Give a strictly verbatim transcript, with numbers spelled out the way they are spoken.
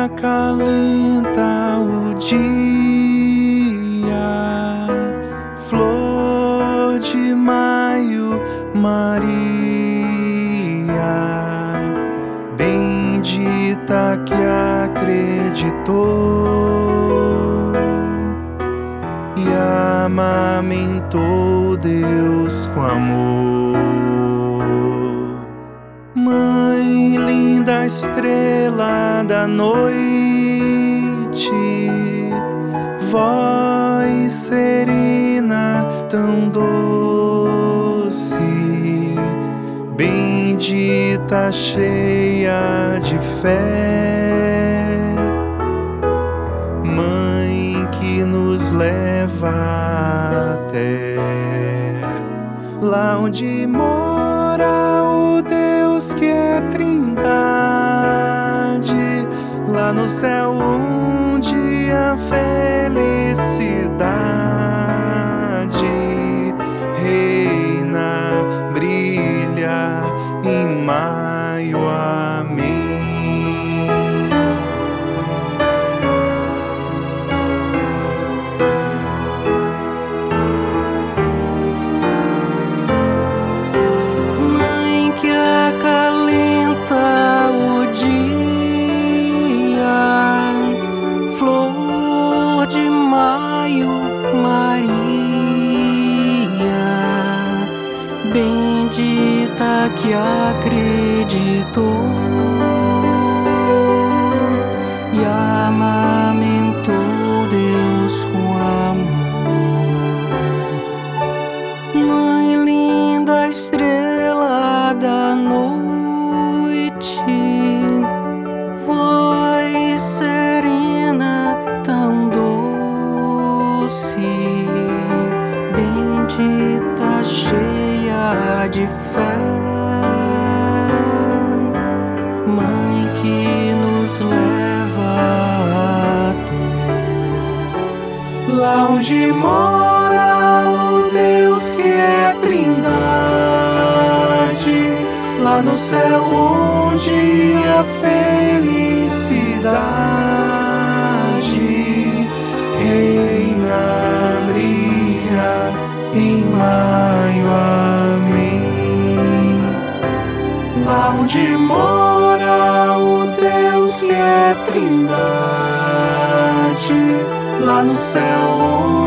acalenta o dia, flor de maio, Maria, bendita que acreditou e amamentou Deus com amor. Mãe linda, estrela da noite, voz serena, tão doce, bendita, cheia de fé, mãe que nos leva até lá onde mora o Deus que é trindade, lá no céu onde a felicidade reina, brilha em maio. Amém. Mãe que acalenta o dia, flor de maio, Maria, bendita que acreditou e amamentou Deus com amor. Mãe linda, estrela da noite, voz serena, tão doce, bendita, cheia de fé, mãe que nos leva até lá onde mora o Deus que é trindade, lá no céu onde a felicidade Reina, brilha em maio. Amém. lá onde mora o Deus que é trindade, lá no céu